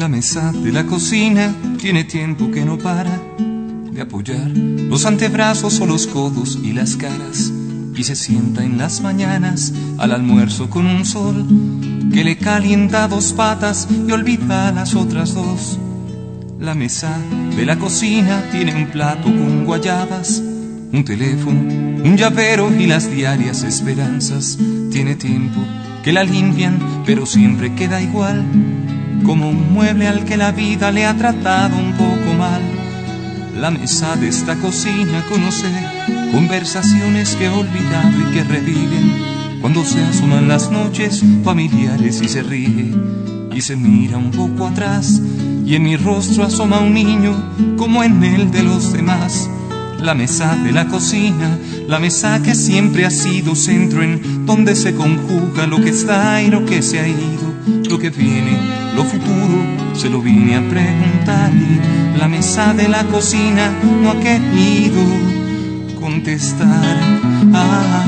La mesa de la cocina tiene tiempo que no para de apoyar los antebrazos o los codos y las caras, y se sienta en las mañanas al almuerzo con un sol que le calienta dos patas y olvida las otras dos. La mesa de la cocina tiene un plato con guayabas, un teléfono, un llavero y las diarias esperanzas. Tiene tiempo que la limpian, pero siempre queda igual, como un mueble al que la vida le ha tratado un poco mal. La mesa de esta cocina conoce conversaciones que he olvidado y que reviven cuando se asoman las noches familiares y se ríe y se mira un poco atrás, y en mi rostro asoma un niño como en el de los demás. La mesa de la cocina, la mesa que siempre ha sido centro en donde se conjuga lo que está y lo que se ha ido, lo que viene, lo futuro, se lo vine a preguntar, y la mesa de la cocina no ha querido contestar.